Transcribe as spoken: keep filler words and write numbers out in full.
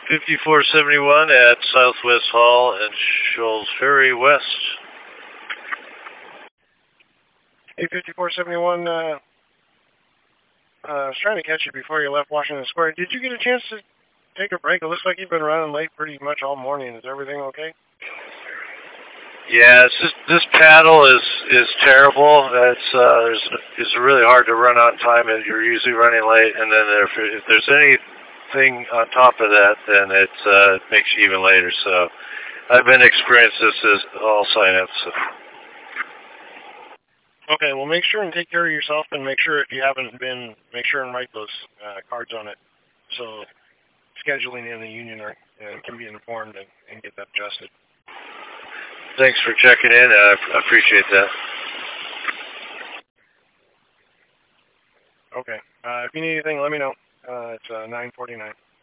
fifty-four seventy-one at Southwest Hall and Shoals Ferry West. Hey, fifty-four seventy-one, uh, uh, I was trying to catch you before you left Washington Square. Did you get a chance to take a break? It looks like you've been running late pretty much all morning. Is everything okay? Yeah, it's just, this paddle is is terrible. It's uh, there's, it's really hard to run on time, and you're usually running late. And then if, if there's anything on top of that, then it uh, makes you even later. So I've been experienced this as all signups. So. Okay, well, make sure and take care of yourself, and make sure if you haven't been, make sure and write those uh, cards on it. So scheduling in the union are, uh, can be informed and, and get that adjusted. Thanks for checking in. I appreciate that. Okay. Uh, if you need anything, let me know. Uh, it's uh, nine forty-nine.